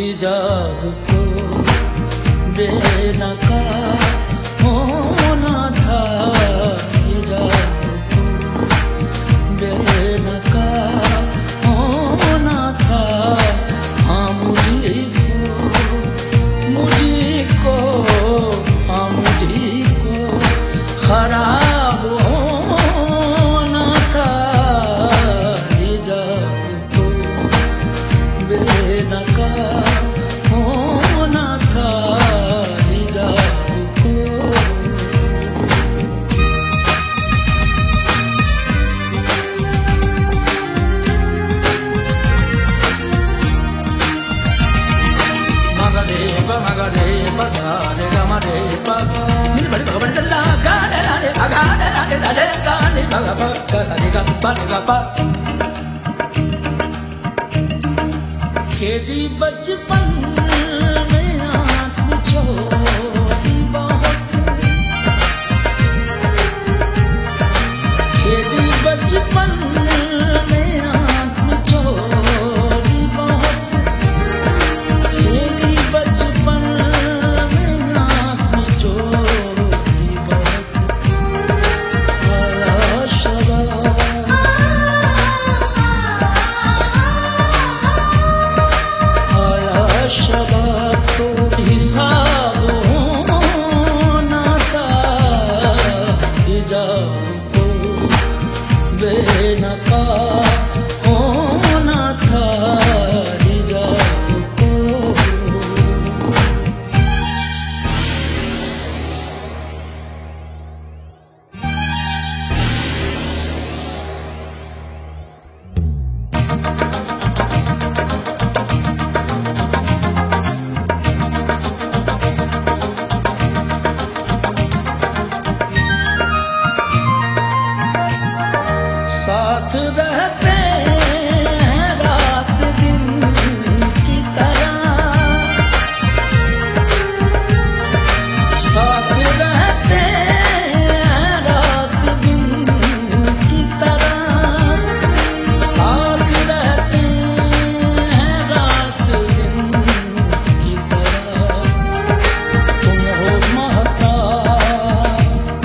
हिजाब को बेनकाब होना था, हिजाब को बेनकाब होना था। हाँ मुझको हाँ मुझको खराब होना था, हिजाब को बेनकाब होना था, हिजाब को। Magare pa sa re ga ma re pa ni ba re ba la ga re la re ga re la re da re ga ni ba ga pa ga re ga pa खेदी बचपन में आँख चोरी बहुत, खेदी बचपन में आँख चोरी बहुत, खेदी बचपन में आँख चोरी बहुत। आया शराब शबाब तो हिसाब होना था, हिजाब को बेनकाब होना था, हिजाब को। साथ रहते हैं रात दिन की तरह, साथ रहते हैं रात दिन की तरह, साथ रहते हैं रात दिन की तरह। तुम हो महताब,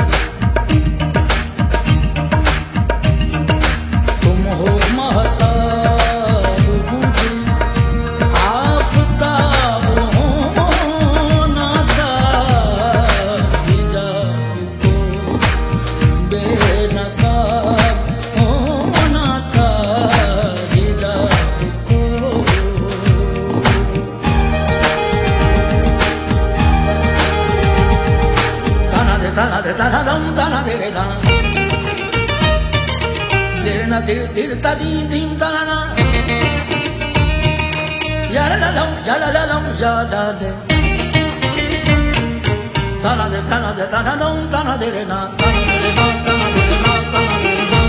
तुम हो महताब मुझे आफताब होना था, हिजाब को बेनकाब होना था, हिजाब को। ताना दे ताना दे ताना दम ताना दे रे ताना Dirna dir dir ta din din ta na, ya la la ya la la ya la le. Ta na de ta na de ta na dum ta na de re na, ta na de re na, ta na de re na, ta na de re na.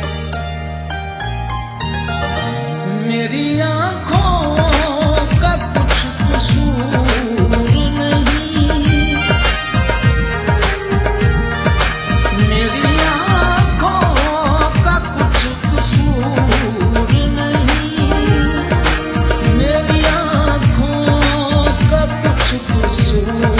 मेरी आँखों का कुछ कसूर नहीं, मेरी कसूर नहीं, मेरी आँखों का कुछ कसूर